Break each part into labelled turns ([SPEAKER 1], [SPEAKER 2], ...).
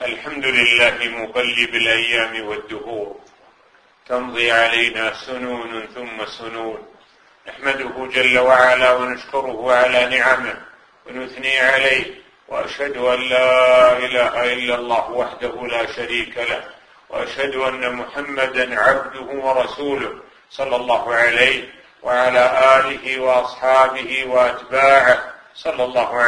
[SPEAKER 1] الحمد لله مقلب الأيام والدهور، تمضي علينا سنون ثم سنون، نحمده جل وعلا ونشكره على نعمه ونثني عليه، وأشهد أن لا إله إلا الله وحده لا شريك له، وأشهد أن محمدا عبده ورسوله صلى الله عليه وعلى آله وأصحابه وأتباعه صلى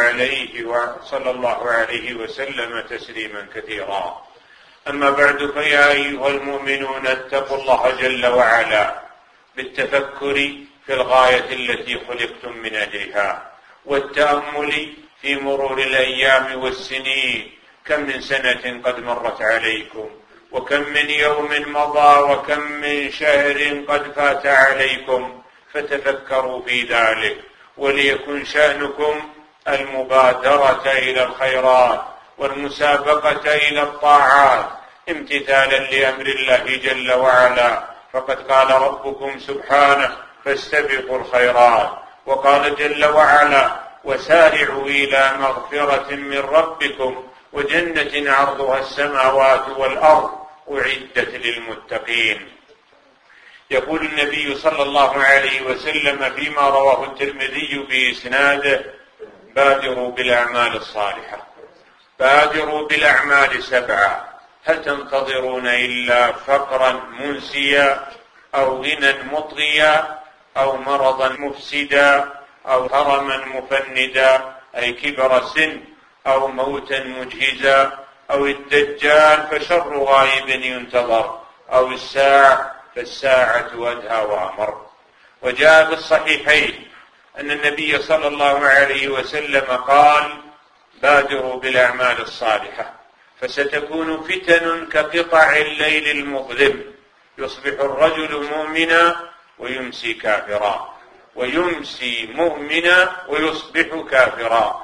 [SPEAKER 1] الله عليه وسلم تسليما كثيرا. أما بعد، فيا أيها المؤمنون اتقوا الله جل وعلا بالتفكر في الغاية التي خلقتم من أجلها، والتأمل في مرور الأيام والسنين، كم من سنة قد مرت عليكم، وكم من يوم مضى، وكم من شهر قد فات عليكم، فتفكروا في ذلك، وليكن شأنكم المبادرة إلى الخيرات والمسابقة إلى الطاعات امتثالا لأمر الله جل وعلا، فقد قال ربكم سبحانه: فاستبقوا الخيرات، وقال جل وعلا: وسارعوا إلى مغفرة من ربكم وجنة عرضها السماوات والأرض أعدت للمتقين. يقول النبي صلى الله عليه وسلم فيما رواه الترمذي بإسناده: بادروا بالأعمال الصالحة، بادروا بالأعمال 7، هل تنتظرون إلا فقرا منسيا أو غنى مطغيا أو مرضا مفسدا أو هرما مفندا أي كبر سن أو موتا مجهزا أو الدجال فشر غائب ينتظر أو الساعة فالساعة أدهى وأمر. وجاء في الصحيحين أن النبي صلى الله عليه وسلم قال: بادروا بالأعمال الصالحة فستكون فتن كقطع الليل المظلم، يصبح الرجل مؤمنا ويمسي كافرا، ويمسي مؤمنا ويصبح كافرا،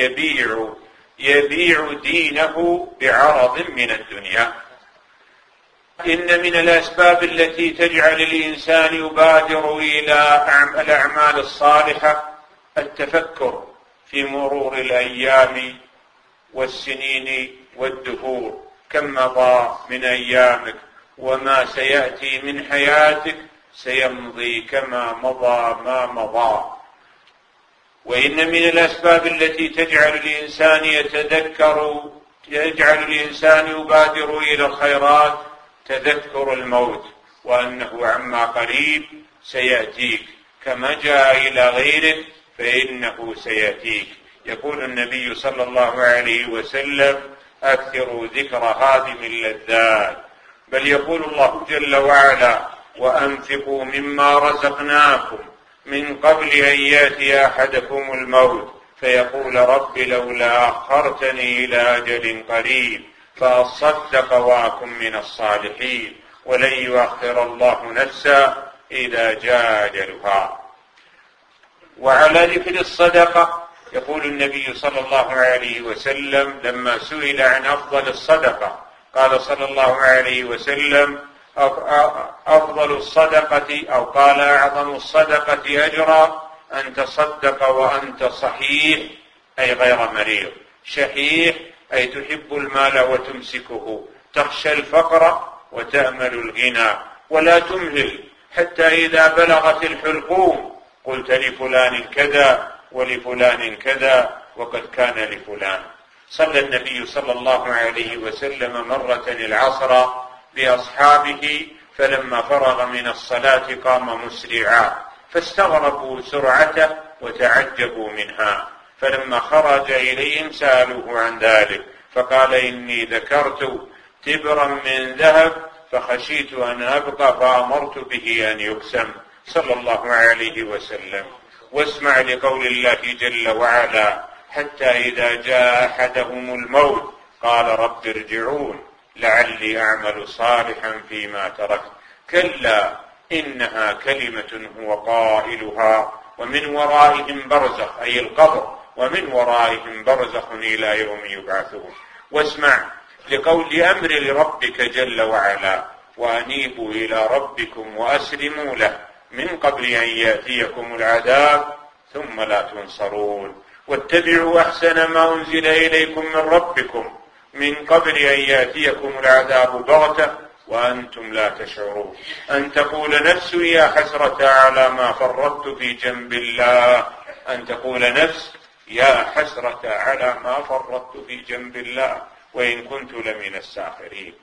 [SPEAKER 1] يبيع دينه بعرض من الدنيا. إن من الأسباب التي تجعل الإنسان يبادر إلى الأعمال الصالحة التفكر في مرور الأيام والسنين والدهور، كم مضى من أيامك، وما سيأتي من حياتك سيمضي كما مضى ما مضى. وإن من الأسباب التي تجعل الإنسان يبادر إلى الخيرات تذكر الموت، وأنه عما قريب سيأتيك، كما جاء إلى غيرك فإنه سيأتيك. يقول النبي صلى الله عليه وسلم: أكثروا ذكر هادم اللذات. بل يقول الله جل وعلا: وأنفقوا مما رزقناكم من قبل أن يأتي أحدكم الموت فيقول: رب لولا أخرتني إلى أجل قريب فأصدق وأكن من الصالحين ولن يؤخر الله نفسا إذا جاء أجلها. وعلى ذكر الصدقة يقول النبي صلى الله عليه وسلم لما سئل عن أفضل الصدقة قال صلى الله عليه وسلم: أفضل الصدقة، أو قال: أعظم الصدقة أجرا أن تصدق وأنت صحيح أي غير مريض، شحيح أي تحب المال وتمسكه، تخشى الفقر وتأمل الغنى، ولا تمهل حتى إذا بلغت الحلقوم قلت لفلان كذا ولفلان كذا وقد كان لفلان. صلى النبي صلى الله عليه وسلم مرة العصر بأصحابه، فلما فرغ من الصلاة قام مسرعا، فاستغربوا سرعته وتعجبوا منها، فلما خرج إليهم سألوه عن ذلك، فقال: إني ذكرت تبرا من ذهب فخشيت أن أبقى فأمرت به أن يقسم، صلى الله عليه وسلم. واسمع لقول الله جل وعلا: حتى إذا جاء أحدهم الموت قال: رب ارجعون لعلي أعمل صالحا فيما تركت، كلا إنها كلمة هو قائلها ومن ورائهم برزخ أي القبر، ومن ورائهم برزخ إلى يوم يبعثون. واسمع لقول أمر لربك جل وعلا: وأنيبوا إلى ربكم وأسلموا له من قبل أن يأتيكم العذاب ثم لا تنصرون، واتبعوا أحسن ما أنزل إليكم من ربكم من قبل أن يأتيكم العذاب بغتة وأنتم لا تشعرون، أن تقول نفس يا حسرة على ما فرطت في جنب الله، أن تقول نفس يا حسرة على ما فرطت في جنب الله وإن كنت لمن الساخرين.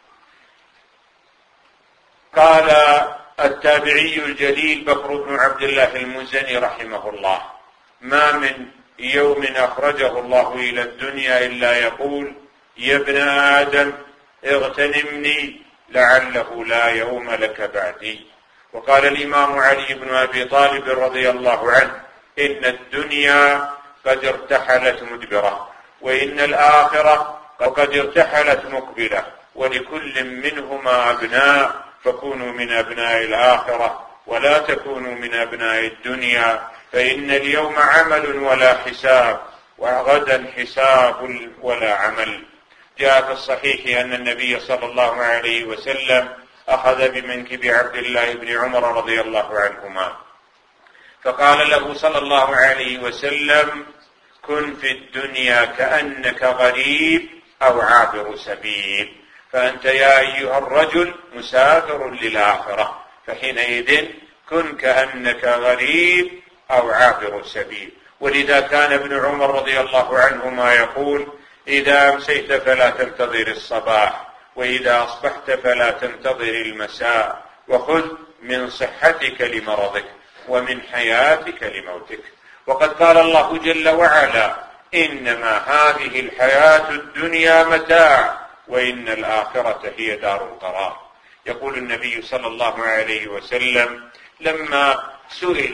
[SPEAKER 1] قال التابعي الجليل بكر بن عبد الله المزني رحمه الله: ما من يوم أخرجه الله إلى الدنيا إلا يقول يا ابن آدم اغتنمني لعله لا يوم لك بعدي. وقال الإمام علي بن أبي طالب رضي الله عنه: إن الدنيا قد ارتحلت مدبرة، وإن الآخرة قد ارتحلت مقبلة، ولكل منهما أبناء، فكونوا من أبناء الآخرة ولا تكونوا من أبناء الدنيا، فإن اليوم عمل ولا حساب، وغدا حساب ولا عمل. جاء في الصحيح أن النبي صلى الله عليه وسلم أخذ بمنكب عبد الله بن عمر رضي الله عنهما فقال له صلى الله عليه وسلم: كن في الدنيا كأنك غريب أو عابر سبيل، فأنت يا أيها الرجل مسافر للآخرة، فحينئذ كن كأنك غريب أو عابر سبيل. ولذا كان ابن عمر رضي الله عنهما يقول: إذا أمسيت فلا تنتظر الصباح، وإذا أصبحت فلا تنتظر المساء، وخذ من صحتك لمرضك ومن حياتك لموتك. وقد قال الله جل وعلا: إنما هذه الحياة الدنيا متاع وإن الآخرة هي دار القرار. يقول النبي صلى الله عليه وسلم لما سئل: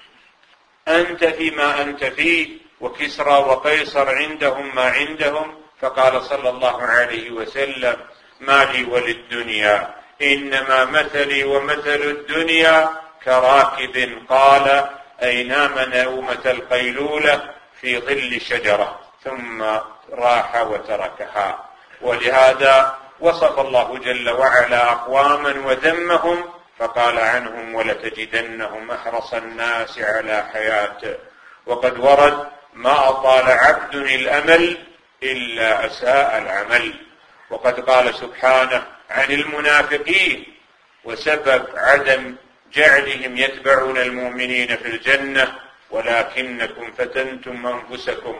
[SPEAKER 1] أنت فيما أنت فيه وكسرى وقيصر عندهم ما عندهم؟ فقال صلى الله عليه وسلم: ما لي وللدنيا، إنما مثلي ومثل الدنيا كراكب قال أي نام نومة القيلولة في ظل شجرة ثم راح وتركها. ولهذا وصف الله جل وعلا أقواما وذمهم فقال عنهم: ولتجدنهم أحرص الناس على حياة. وقد ورد: ما أطال عبد الأمل إلا أساء العمل. وقد قال سبحانه عن المنافقين وسبب عدم جعلهم يتبعون المؤمنين في الجنة: ولكنكم فتنتم أنفسكم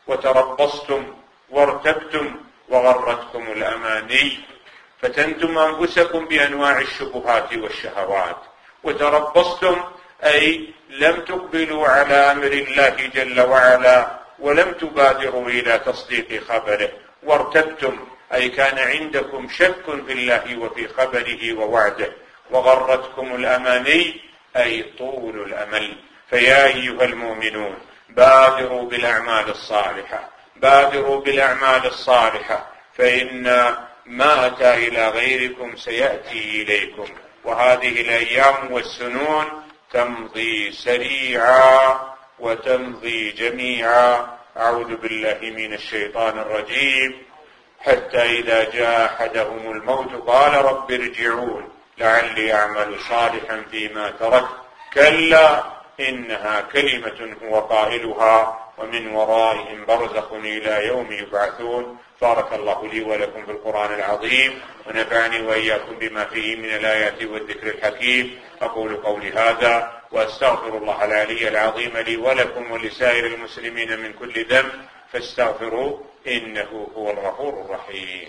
[SPEAKER 1] وتربصتم وارتبتم وغرتكم الأماني. فتنتم أنفسكم بأنواع الشبهات والشهوات، وتربصتم أي لم تقبلوا على أمر الله جل وعلا ولم تبادروا إلى تصديق خبره، وارتبتم أي كان عندكم شك في الله وفي خبره ووعده، وغرتكم الأماني أي طول الأمل. فيا أيها المؤمنون بادروا بالأعمال الصالحة، بادروا بالأعمال الصالحة، فإن ما أتى إلى غيركم سيأتي إليكم، وهذه الأيام والسنون تمضي سريعا وتمضي جميعا. أعوذ بالله من الشيطان الرجيم. حتى إذا جاء أحدهم الموت قال رب ارجعون لعلي أعمل صالحا فيما تركت كلا إنها كلمة هو قائلها ومن ورائهم برزخ إلى يوم يبعثون. بارك الله لي ولكم في القرآن العظيم، ونفعني وإياكم بما فيه من الآيات والذكر الحكيم. أقول قولي هذا وأستغفر الله العلي العظيم لي ولكم ولسائر المسلمين من كل ذنب فاستغفروه إنه هو الغفور الرحيم.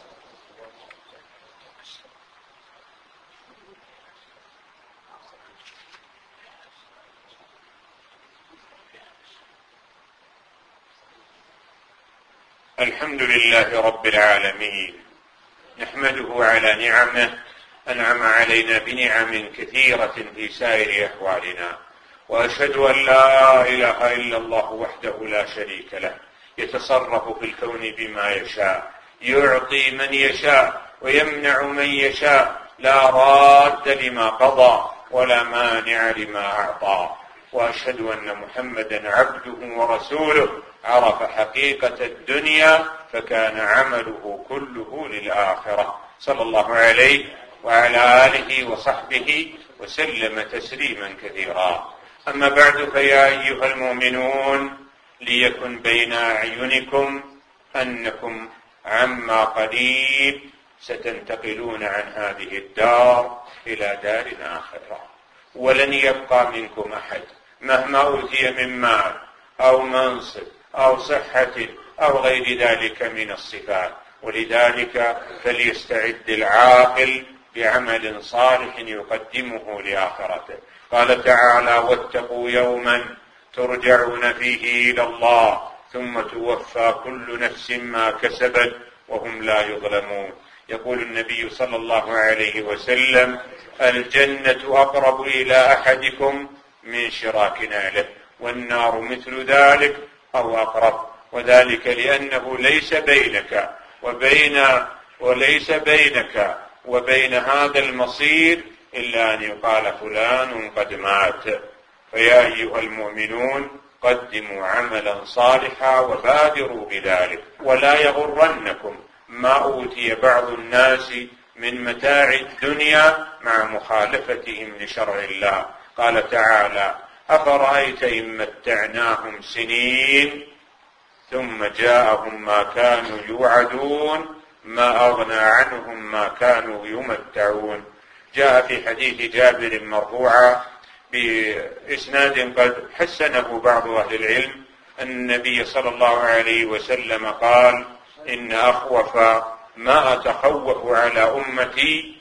[SPEAKER 1] الحمد لله رب العالمين، نحمده على نعمه، أنعم علينا بنعم كثيرة في سائر أحوالنا، وأشهد أن لا إله إلا الله وحده لا شريك له، يتصرف في الكون بما يشاء، يعطي من يشاء ويمنع من يشاء، لا راد لما قضى ولا مانع لما أعطى. وأشهد أن محمدا عبده ورسوله عرف حقيقة الدنيا فكان عمله كله للآخرة، صلى الله عليه وعلى آله وصحبه وسلم تسليما كثيرا. أما بعد، فيا أيها المؤمنون ليكن بين أعينكم أنكم عما قريب ستنتقلون عن هذه الدار إلى دار آخرة، ولن يبقى منكم أحد مهما أوتي من مال أو منصب أو صحة أو غير ذلك من الصفات. ولذلك فليستعد العاقل بعمل صالح يقدمه لآخرته. قال تعالى: واتقوا يوما ترجعون فيه إلى الله ثم توفى كل نفس ما كسبت وهم لا يظلمون. يقول النبي صلى الله عليه وسلم: الجنة أقرب إلى أحدكم من شراك نعله، والنار مثل ذلك أو أقرب، وذلك لأنه ليس بينك وبين هذا المصير إلا أن يقال فلان قد مات. فيا أيها المؤمنون قدموا عملا صالحا وبادروا بذلك، ولا يغرنكم ما أوتي بعض الناس من متاع الدنيا مع مخالفتهم لشرع الله. قال تعالى: أفرأيت إن متعناهم سنين ثم جاءهم ما كانوا يوعدون ما أغنى عنهم ما كانوا يمتعون. جاء في حديث جابر مرفوعا بإسناد قد حسنه بعض أهل العلم أن النبي صلى الله عليه وسلم قال: إن أخوف ما أتخوف على أمتي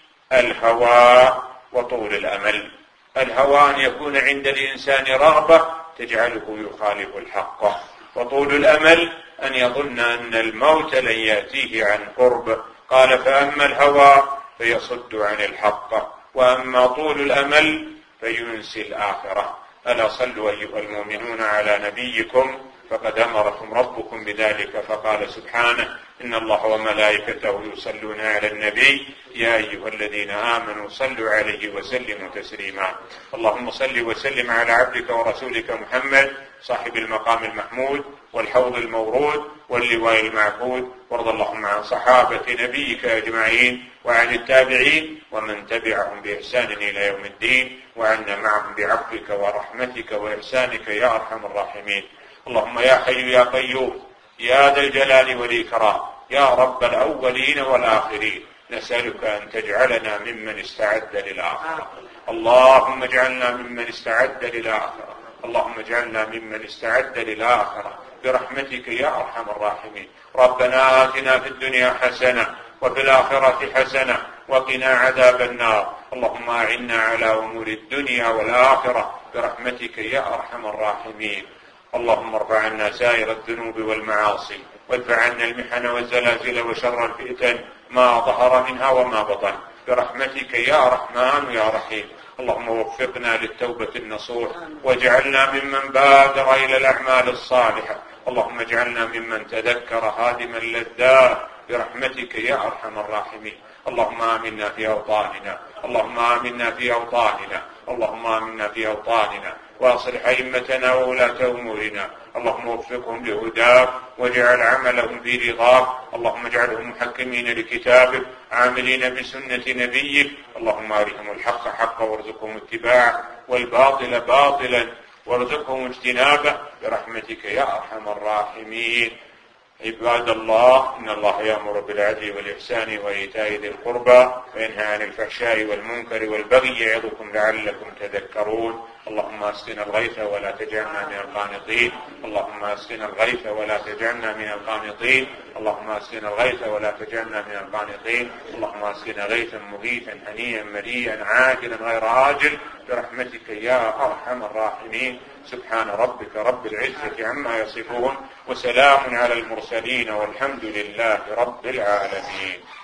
[SPEAKER 1] الهوى وطول الأمل. الهوى أن يكون عند الإنسان رغبة تجعله يخالف الحق، وطول الأمل أن يظن أن الموت لن يأتيه عن قرب. قال: فأما الهوى فيصد عن الحق، وأما طول الأمل فينسي الآخرة. ألا صلوا أيها المؤمنون على نبيكم فقد أمركم ربكم بذلك، فقال سبحانه: إن الله وملائكته يصلون على النبي يا أيها الذين آمنوا صلوا عليه وسلموا تسليما. اللهم صل وسلم على عبدك ورسولك محمد صاحب المقام المحمود والحوض المورود واللواء المعقود، وارض اللهم عن صحابة نبيك أجمعين وعن التابعين ومن تبعهم بإحسان إلى يوم الدين، وعنا معهم بعفوك ورحمتك وإحسانك يا أرحم الراحمين. اللهم يا حي يا قيوم يا ذا الجلال والإكرام يا رب الأولين والآخرين، نسألك أن تجعلنا ممن استعد للآخرة. اللهم اجعلنا ممن استعد للآخرة، اللهم اجعلنا ممن استعد للآخرة برحمتك يا أرحم الراحمين. ربنا آتنا في الدنيا حسنة وفي الآخرة حسنة وقنا عذاب النار. اللهم أعنا على أمور الدنيا والآخرة برحمتك يا أرحم الراحمين. اللهم ارفع عنا سائر الذنوب والمعاصي، وادفع عنا المحن والزلازل وشر الفتن ما ظهر منها وما بطن برحمتك يا رحمن يا رحيم. اللهم وفقنا للتوبة النصوح، واجعلنا ممن بادر إلى الأعمال الصالحة. اللهم اجعلنا ممن تذكر هادم اللذات برحمتك يا أرحم الراحمين. اللهم آمنا في أوطاننا، اللهم آمنا في أوطاننا، اللهم آمنا في أوطاننا، واصلح أئمتنا وولاة أمورنا. اللهم وفقهم لهداك واجعل عملهم في رضاك. اللهم اجعلهم محكمين لكتابك عاملين بسنة نبيك. اللهم أرهم الحق حقا وارزقهم اتباعه، والباطل باطلا وارزقهم اجتنابه برحمتك يا أرحم الراحمين. عباد الله، إن الله يأمر بالعدل والإحسان وإيتاء ذي القربى وينهى عن الفحشاء والمنكر والبغي يعظكم لعلكم تذكرون. اللهم اسقنا الغيث ولا تجعلنا من القانطين، اللهم اسقنا الغيث ولا تجعلنا من القانطين، اللهم اسقنا الغيث ولا تجعلنا من القانطين، اللهم اسقنا غيثا مغيثا هنيئا مريئا عاجلا غير آجل برحمتك يا أرحم الراحمين. سبحان ربك رب العزة عما يصفون، وسلام على المرسلين، والحمد لله رب العالمين.